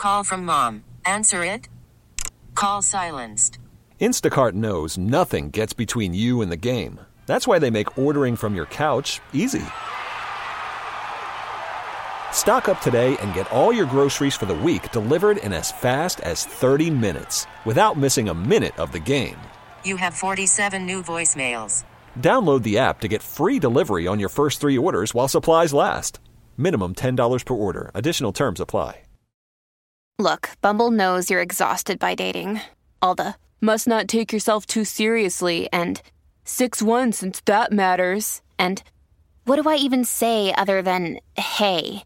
Call from mom. Answer it. Call silenced. Instacart knows nothing gets between you and the game. That's why they make ordering from your couch easy. Stock up today and get all your groceries for the week delivered in as fast as 30 minutes without missing a minute of the game. You have 47 new voicemails. Download the app to get free delivery on your first 3 orders while supplies last. Minimum $10 per order. Additional terms apply. Look, Bumble knows you're exhausted by dating. All the, must not take yourself too seriously, and 6'1" since that matters, and what do I even say other than, hey?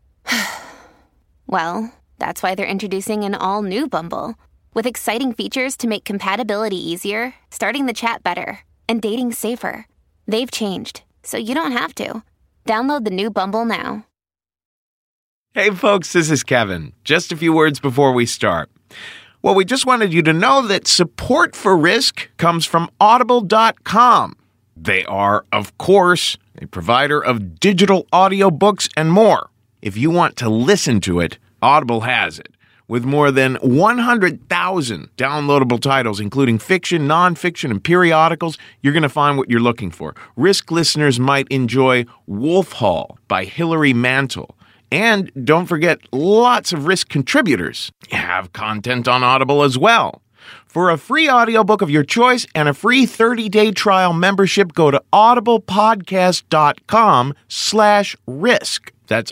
Well, that's why they're introducing an all-new Bumble, with exciting features to make compatibility easier, starting the chat better, and dating safer. They've changed, so you don't have to. Download the new Bumble now. Hey folks, this is Kevin. Just a few words before we start. Well, we just wanted you to know that support for Risk comes from Audible.com. They are, of course, a provider of digital audiobooks and more. If you want to listen to it, Audible has it. With more than 100,000 downloadable titles, including fiction, nonfiction, and periodicals, you're going to find what you're looking for. Risk listeners might enjoy Wolf Hall by Hilary Mantel. And don't forget, lots of Risk contributors have content on Audible as well. For a free audiobook of your choice and a free 30-day trial membership, go to audiblepodcast.com/risk. That's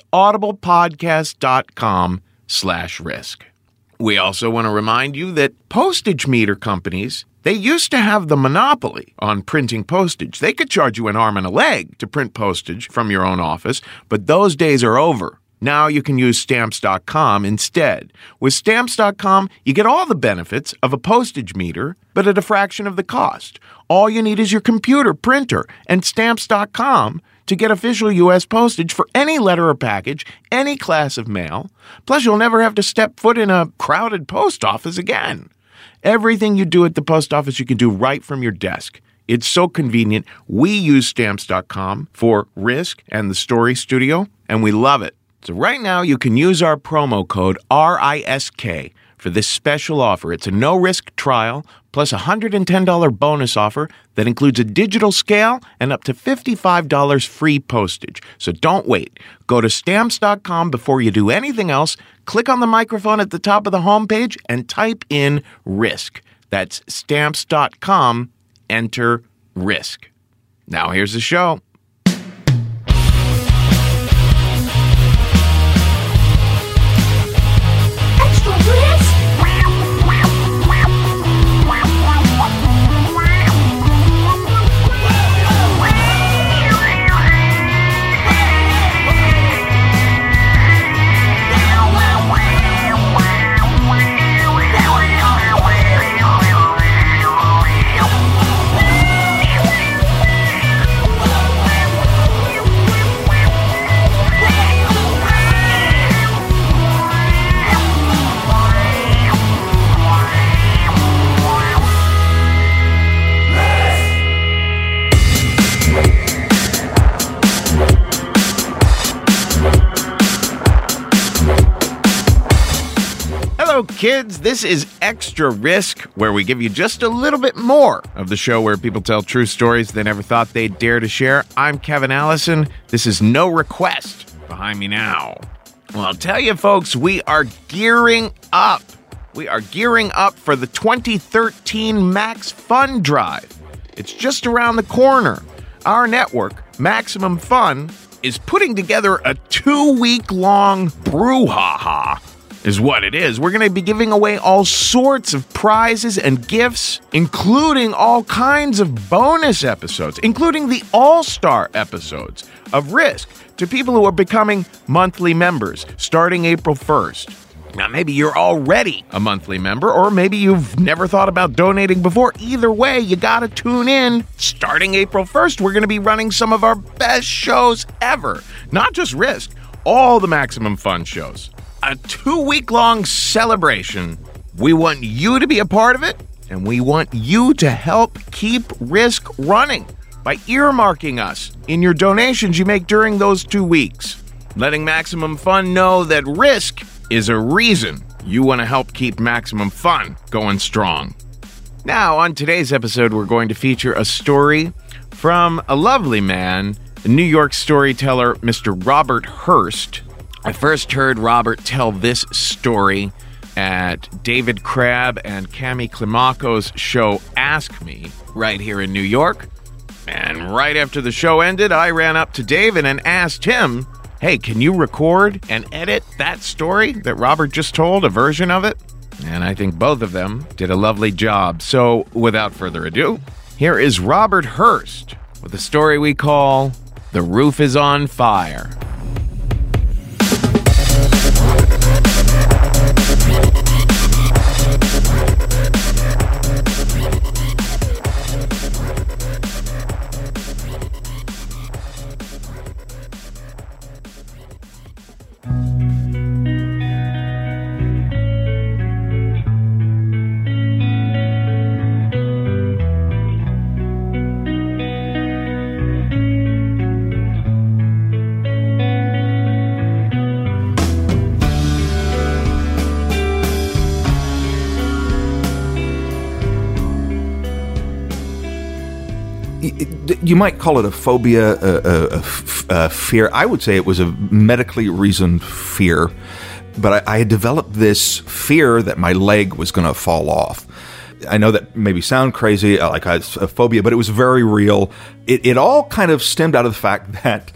audiblepodcast.com/risk. We also want to remind you that postage meter companies, they used to have the monopoly on printing postage. They could charge you an arm and a leg to print postage from your own office, but those days are over. Now you can use Stamps.com instead. With Stamps.com, you get all the benefits of a postage meter, but at a fraction of the cost. All you need is your computer, printer, and Stamps.com to get official U.S. postage for any letter or package, any class of mail. Plus, you'll never have to step foot in a crowded post office again. Everything you do at the post office, you can do right from your desk. It's so convenient. We use Stamps.com for Risk and the Story Studio, and we love it. So right now, you can use our promo code RISK for this special offer. It's a no-risk trial plus a $110 bonus offer that includes a digital scale and up to $55 free postage. So don't wait. Go to Stamps.com before you do anything else. Click on the microphone at the top of the homepage and type in RISK. That's Stamps.com. Enter RISK. Now here's the show. Hello, kids. This is Extra Risk, where we give you just a little bit more of the show where people tell true stories they never thought they'd dare to share. I'm Kevin Allison. This is No Request. Behind me now. Well, I'll tell you, folks, we are gearing up. We are gearing up for the 2013 Max Fun Drive. It's just around the corner. Our network, Maximum Fun, is putting together a 2-week-long brouhaha. Is what it is. We're going to be giving away all sorts of prizes and gifts, including all kinds of bonus episodes, including the all-star episodes of Risk, to people who are becoming monthly members starting April 1st. Now, maybe you're already a monthly member, or maybe you've never thought about donating before. Either way, you got to tune in. Starting April 1st, we're going to be running some of our best shows ever. Not just Risk, all the Maximum Fun shows. A 2-week-long celebration. We want you to be a part of it, and we want you to help keep Risk running by earmarking us in your donations you make during those 2 weeks. Letting Maximum Fun know that Risk is a reason You want to help keep Maximum Fun going strong. Now, on today's episode, we're going to feature a story from a lovely man, a New York storyteller, Mr. Robert Hurst. I first heard Robert tell this story at David Crabb and Cami Climaco's show Ask Me, right here in New York. And right after the show ended, I ran up to David and asked him, hey, can you record and edit that story that Robert just told, a version of it? And I think both of them did a lovely job. So, without further ado, here is Robert Hurst with a story we call The Roof is on Fire. You might call it a phobia, a fear. I would say it was a medically reasoned fear, but I had developed this fear that my leg was going to fall off. I know that maybe sound crazy, like a phobia, but it was very real. It all kind of stemmed out of the fact that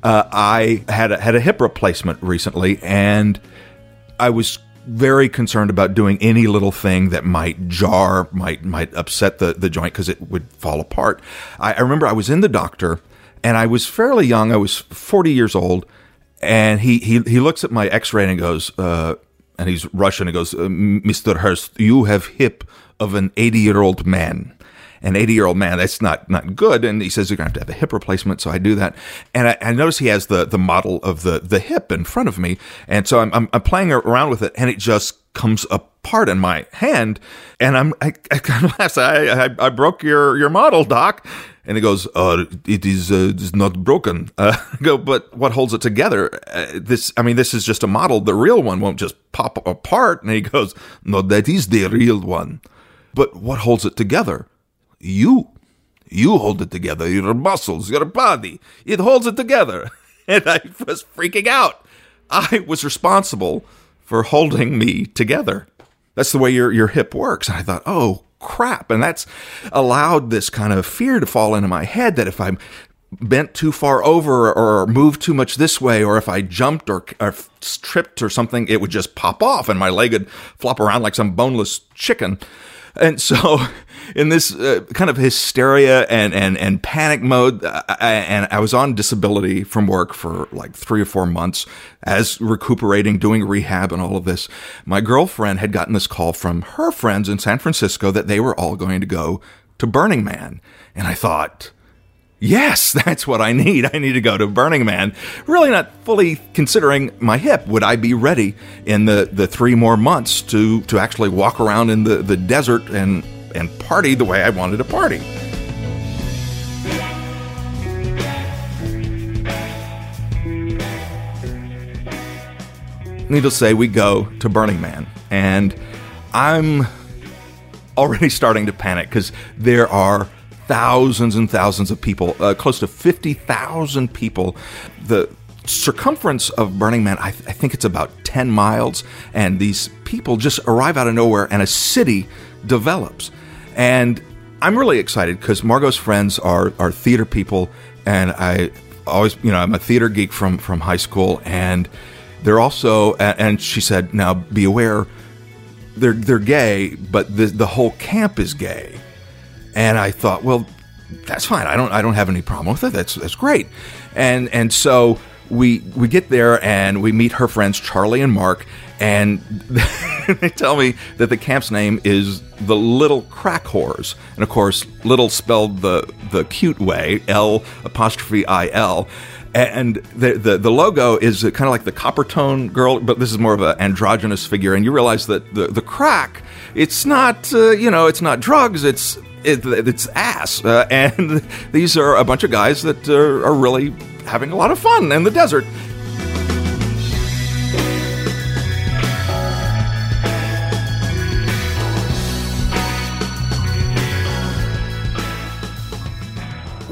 I had a hip replacement recently, and I was very concerned about doing any little thing that might jar, might upset the joint because it would fall apart. I remember I was in the doctor, and I was fairly young. I was 40 years old, and he looks at my X-ray and goes, and he's Russian. He goes, Mr. Hurst, you have hip of an 80-year-old man. An 80-year-old man, that's not good. And he says, you're going to have a hip replacement. So I do that. And I notice he has the model of the hip in front of me. And so I'm playing around with it, and it just comes apart in my hand. And I kind of laugh. I broke your model, Doc. And he goes, it is not broken. I go, but what holds it together? This is just a model. The real one won't just pop apart. And he goes, no, that is the real one. But what holds it together? You hold it together, your muscles, your body, it holds it together. And I was freaking out. I was responsible for holding me together. That's the way your hip works. And I thought, oh, crap. And that's allowed this kind of fear to fall into my head that if I'm bent too far over or moved too much this way, or if I jumped or tripped or something, it would just pop off and my leg would flop around like some boneless chicken. And so in this kind of hysteria and panic mode, and I was on disability from work for like 3 or 4 months as recuperating, doing rehab and all of this. My girlfriend had gotten this call from her friends in San Francisco that they were all going to go to Burning Man. And I thought, yes, that's what I need. I need to go to Burning Man. Really not fully considering my hip. Would I be ready in the 3 more months to actually walk around in the desert and party the way I wanted to party? Needless to say, we go to Burning Man, and I'm already starting to panic because there are thousands and thousands of people, close to 50,000 people. The circumference of Burning Man, I think it's about 10 miles, and these people just arrive out of nowhere, and a city develops. And I'm really excited because Margot's friends are theater people, and I always, I'm a theater geek from high school, and they're also, and she said, now be aware, they're gay, but the whole camp is gay. And I thought, well, that's fine. I don't have any problem with it. That's great. And so we get there and we meet her friends Charlie and Mark, and they tell me that the camp's name is the Little Crack Whores. And of course, little spelled the cute way, L''IL. And the logo is kind of like the copper tone girl, but this is more of an androgynous figure. And you realize that the crack, it's not it's not drugs, it's ass. And these are a bunch of guys that are really having a lot of fun in the desert.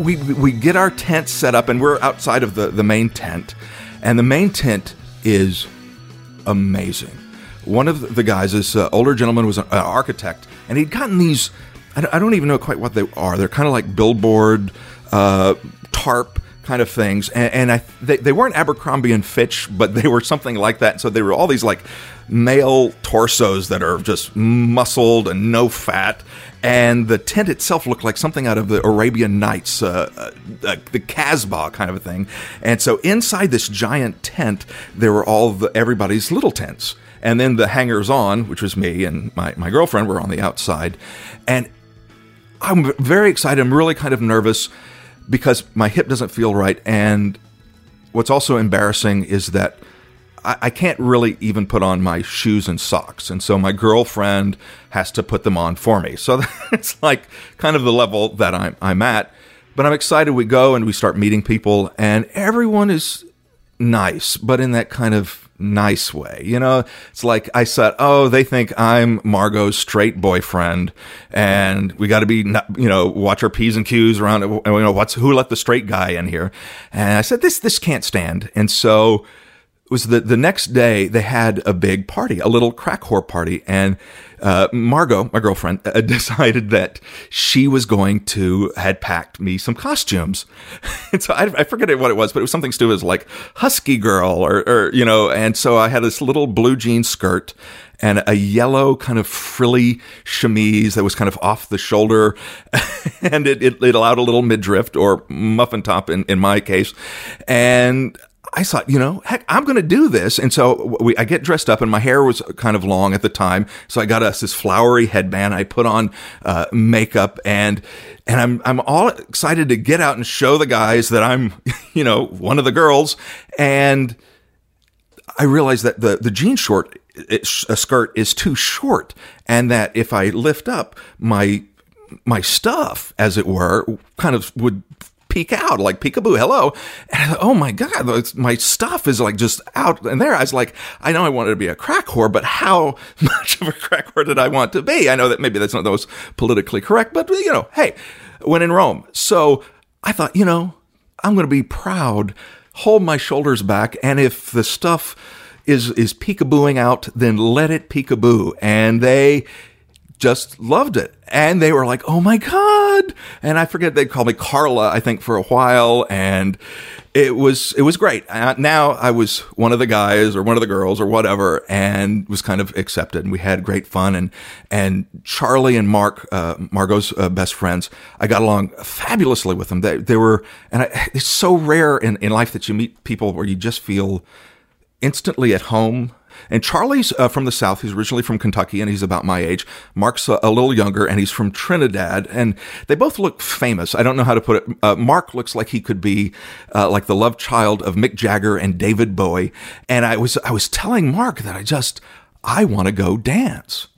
we get our tent set up, and we're outside of the main tent, and the main tent is amazing. One of the guys, this older gentleman, was an architect, and he'd gotten these, I don't even know quite what they are. They're kind of like billboard, tarp kind of things, and they weren't Abercrombie and Fitch, but they were something like that. So they were all these like male torsos that are just muscled and no fat, and the tent itself looked like something out of the Arabian Nights, the Casbah kind of a thing. And so inside this giant tent, there were everybody's little tents. And then the hangers-on, which was me and my girlfriend, were on the outside. And I'm very excited. I'm really kind of nervous because my hip doesn't feel right. And what's also embarrassing is that I can't really even put on my shoes and socks. And so my girlfriend has to put them on for me. So it's like kind of the level that I'm at. But I'm excited. We go and we start meeting people, and everyone is nice, but in that kind of nice way. You know, it's like I said, oh, they think I'm Margot's straight boyfriend, and we got to be, watch our P's and Q's around, who let the straight guy in here. And I said, this can't stand. And so it was the next day they had a big party, a little crack whore party. And Margot, my girlfriend, decided that she was had packed me some costumes. And so I forget what it was, but it was something stupid, like Husky Girl or and so I had this little blue jean skirt and a yellow kind of frilly chemise that was kind of off the shoulder, and it allowed a little midriff or muffin top in my case. And I thought, heck, I'm going to do this. And so I get dressed up, and my hair was kind of long at the time. So I got this flowery headband. I put on makeup, and I'm all excited to get out and show the guys that I'm, one of the girls. And I realized that the jean skirt is too short, and that if I lift up my stuff, as it were, kind of would peek out, like peekaboo, hello. And I thought, oh my God, my stuff is like just out in there. I was like, I know I wanted to be a crack whore, but how much of a crack whore did I want to be? I know that maybe that's not the most politically correct, but hey, when in Rome. So I thought, I'm going to be proud, hold my shoulders back, and if the stuff is peekabooing out, then let it peekaboo. And they just loved it. And they were like, oh my God. And I forget, they called me Carla, I think, for a while. And it was great. Now I was one of the guys or one of the girls or whatever, and was kind of accepted. And we had great fun. And Charlie and Mark, Margot's best friends, I got along fabulously with them. They were, and it's so rare in life that you meet people where you just feel instantly at home. And Charlie's from the South. He's originally from Kentucky, and he's about my age. Mark's a little younger, and he's from Trinidad. And they both look famous. I don't know how to put it. Mark looks like he could be like the love child of Mick Jagger and David Bowie. And I was telling Mark that I want to go dance.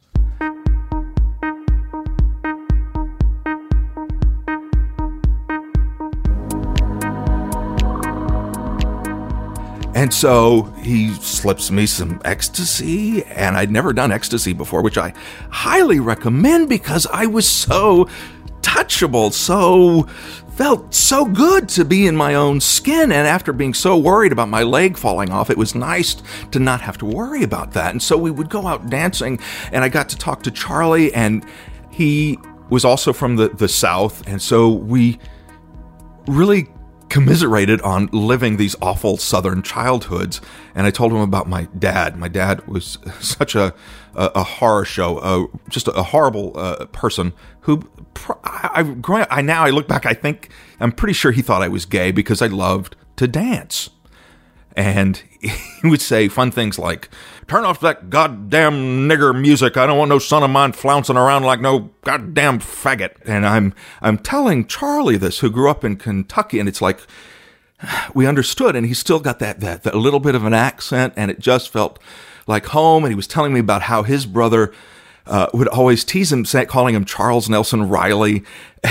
And so he slips me some ecstasy, and I'd never done ecstasy before, which I highly recommend because I was so touchable, felt so good to be in my own skin. And after being so worried about my leg falling off, it was nice to not have to worry about that. And so we would go out dancing, and I got to talk to Charlie, and he was also from the South. And so we really commiserated on living these awful Southern childhoods. And I told him about my dad. My dad was such a horror show, just a horrible person who I look back, I'm pretty sure he thought I was gay because I loved to dance. And he would say fun things like, turn off that goddamn nigger music. I don't want no son of mine flouncing around like no goddamn faggot. And I'm telling Charlie this, who grew up in Kentucky, and it's like, we understood, and he's still got that little bit of an accent, and it just felt like home. And he was telling me about how his brother would always tease him, calling him Charles Nelson Riley.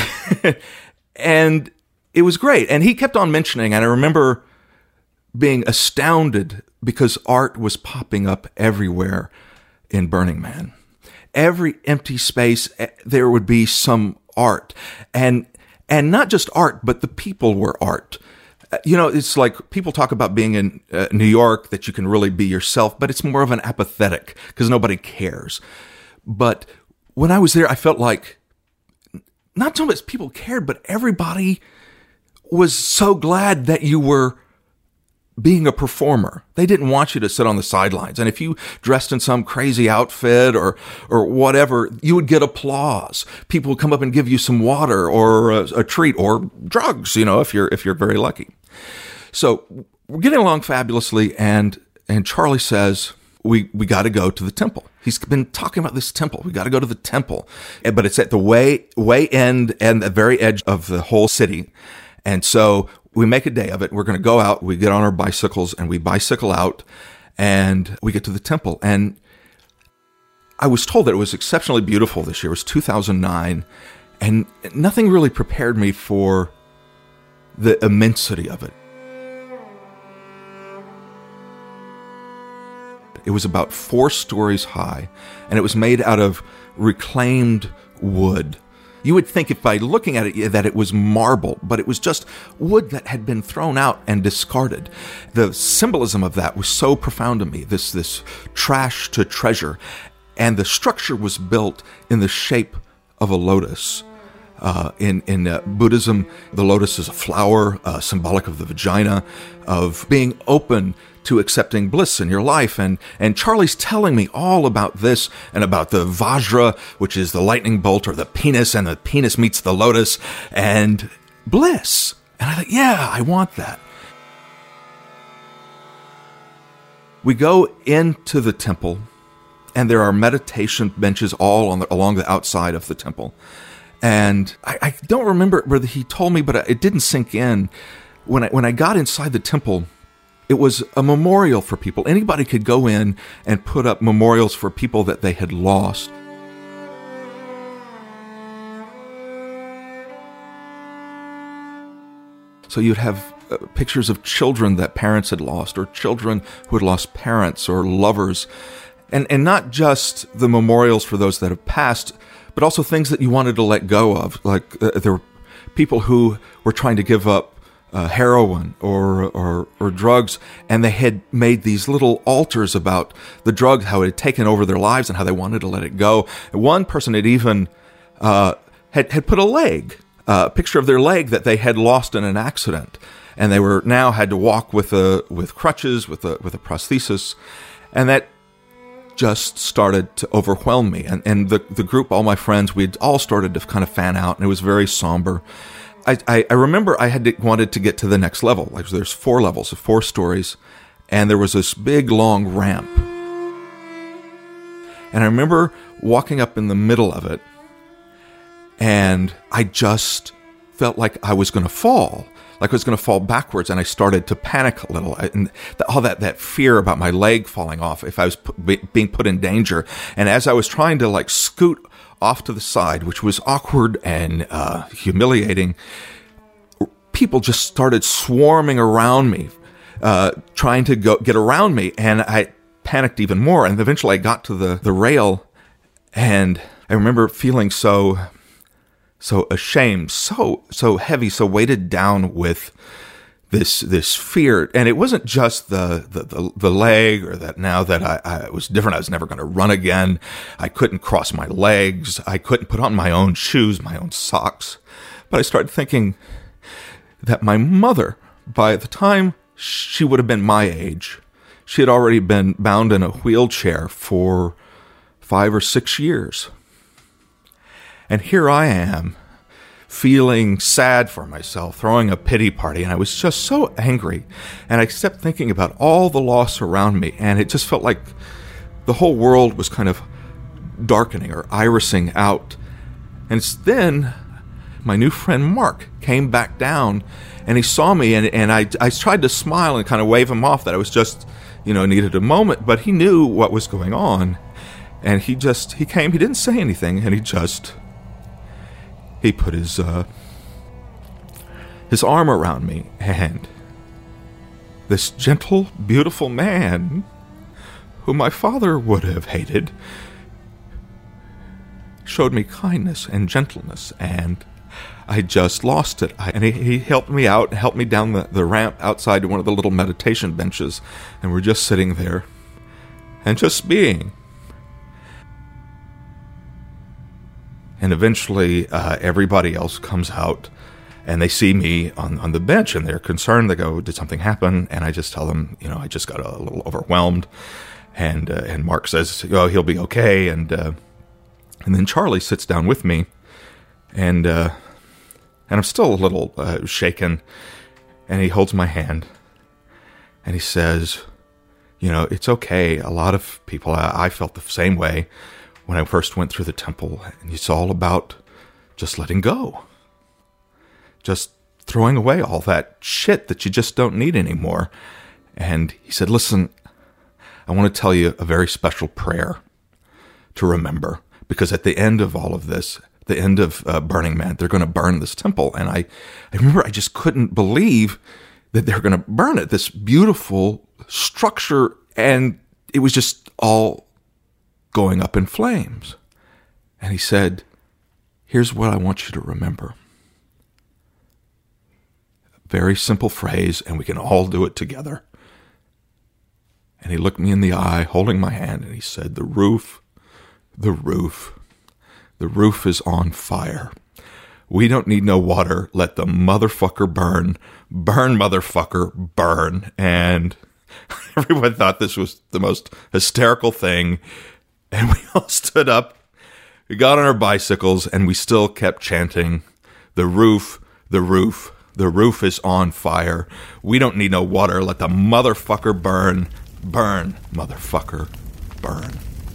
And it was great. And he kept on mentioning, and I remember being astounded because art was popping up everywhere in Burning Man. Every empty space, there would be some art. And And not just art, but the people were art. It's like people talk about being in New York, that you can really be yourself, but it's more of an apathetic because nobody cares. But when I was there, I felt like not so much people cared, but everybody was so glad that you were being a performer. They didn't want you to sit on the sidelines. And if you dressed in some crazy outfit or whatever, you would get applause. People would come up and give you some water or a treat or drugs, if you're very lucky. So we're getting along fabulously. And Charlie says, we got to go to the temple. He's been talking about this temple. We got to go to the temple. But it's at the way end and the very edge of the whole city. And so we make a day of it. We're going to go out. We get on our bicycles and we bicycle out and we get to the temple. And I was told that it was exceptionally beautiful this year. It was 2009 and nothing really prepared me for the immensity of it. It was about 4 stories high and it was made out of reclaimed wood. You would think if by looking at it that it was marble, but it was just wood that had been thrown out and discarded. The symbolism of that was so profound to me, this trash to treasure. And the structure was built in the shape of a lotus. In Buddhism, the lotus is a flower, symbolic of the vagina, of being open to accepting bliss in your life. And Charlie's telling me all about this and about the Vajra, which is the lightning bolt or the penis, and the penis meets the lotus, and bliss. And I thought, yeah, I want that. We go into the temple, and there are meditation benches all along the outside of the temple. And I don't remember whether he told me, but it didn't sink in. When I got inside the temple, it was a memorial for people. Anybody could go in and put up memorials for people that they had lost. So you'd have pictures of children that parents had lost, or children who had lost parents or lovers. And not just the memorials for those that have passed, but also things that you wanted to let go of. Like there were people who were trying to give up heroin or drugs, and they had made these little altars about the drug, how it had taken over their lives and how they wanted to let it go. And one person had even had put a picture of their leg that they had lost in an accident, and they were now had to walk with crutches, with a prosthesis, and that just started to overwhelm me. And the group, all my friends, we'd all started to kind of fan out, and it was very somber. I remember I wanted to get to the next level. Like there's 4 levels of 4 stories, and there was this big long ramp. And I remember walking up in the middle of it, and I just felt like I was going to fall. Like I was going to fall backwards, and I started to panic a little. And all that fear about my leg falling off if I was being put in danger. And as I was trying to scoot off to the side, which was awkward and humiliating, people just started swarming around me, trying to get around me. And I panicked even more. And eventually I got to the rail, and I remember feeling so ashamed, so heavy, so weighted down with this fear. And it wasn't just the leg, or that now that I was different, I was never going to run again. I couldn't cross my legs. I couldn't put on my own shoes, my own socks. But I started thinking that my mother, by the time she would have been my age, she had already been bound in a wheelchair for 5 or 6 years. And here I am, feeling sad for myself, throwing a pity party, and I was just so angry. And I kept thinking about all the loss around me, and it just felt like the whole world was kind of darkening or irising out. And then my new friend Mark came back down, and he saw me, and I tried to smile and kind of wave him off that I was just, needed a moment, but he knew what was going on. And he came, he didn't say anything, and he put his arm around me, and this gentle, beautiful man, who my father would have hated, showed me kindness and gentleness, and I just lost it. And he helped me out, helped me down the ramp outside to one of the little meditation benches. And we're just sitting there and just being. And eventually everybody else comes out and they see me on the bench and they're concerned. They go, did something happen? And I just tell them, I just got a little overwhelmed. And Mark says, he'll be okay. And then Charlie sits down with me, and I'm still a little shaken. And he holds my hand, and he says, it's okay. A lot of people, I felt the same way when I first went through the temple. And it's all about just letting go, just throwing away all that shit that you just don't need anymore. And he said, listen, I want to tell you a very special prayer to remember, because at the end of all of this, the end of Burning Man, they're going to burn this temple. And I remember I just couldn't believe that they're going to burn it, this beautiful structure, and it was just all going up in flames. And he said, here's what I want you to remember. A very simple phrase, and we can all do it together. And he looked me in the eye, holding my hand, and he said, the roof is on fire. We don't need no water. Let the motherfucker burn. Burn, motherfucker, burn. And everyone thought this was the most hysterical thing. And we all stood up, we got on our bicycles, and we still kept chanting, the roof is on fire. We don't need no water. Let the motherfucker burn. Burn, motherfucker, burn.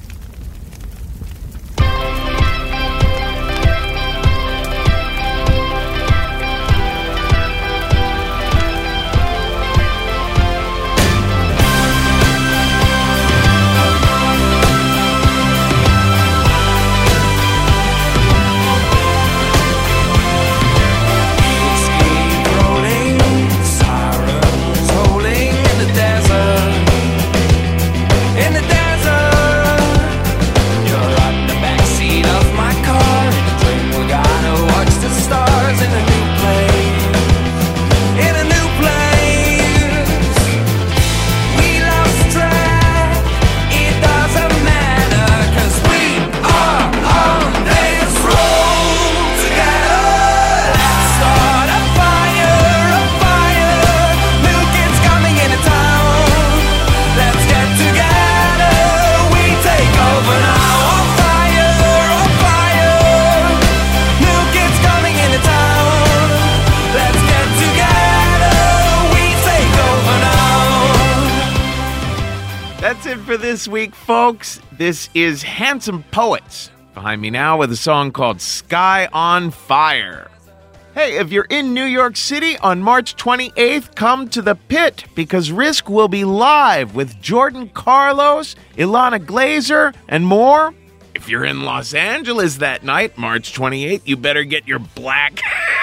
For this week, folks, this is Handsome Poets behind me now with a song called Sky on Fire. Hey, if you're in New York City on March 28th, come to the Pit, because Risk will be live with Jordan Carlos, Ilana Glazer, and more. If you're in Los Angeles that night, March 28th, you better get your black...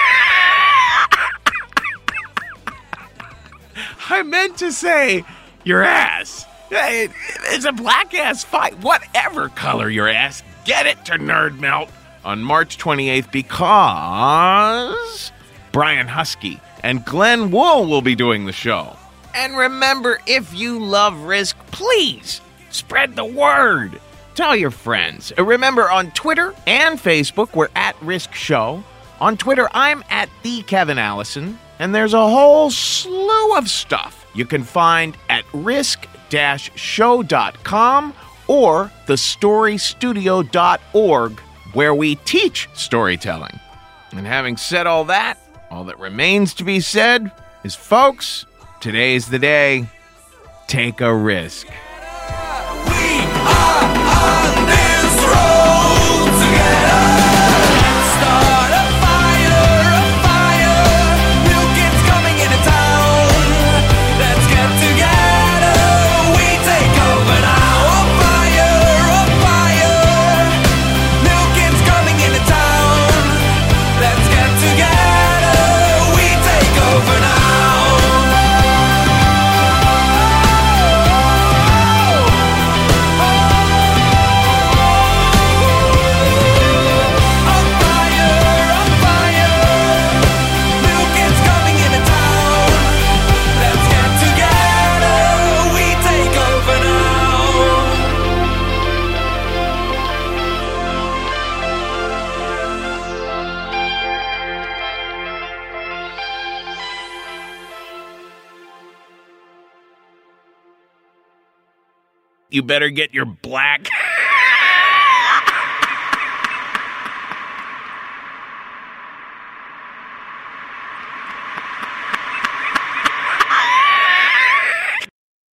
I meant to say your ass. It's a black ass fight. Whatever color your ass, get it to Nerd Melt on March 28th, because Brian Husky and Glenn Wool will be doing the show. And remember, if you love Risk, please spread the word. Tell your friends. Remember, on Twitter and Facebook, we're at Risk Show. On Twitter, I'm at @TheKevinAllison. And there's a whole slew of stuff you can find at risk-show.com or thestorystudio.org, where we teach storytelling. And having said all that remains to be said is, folks, today's the day. Take a risk. We are on this road together. Start a fire, new kids coming into town. Let's get together, we take over now. A fire, new kids coming into town. Let's get together, we take over now. you better get your black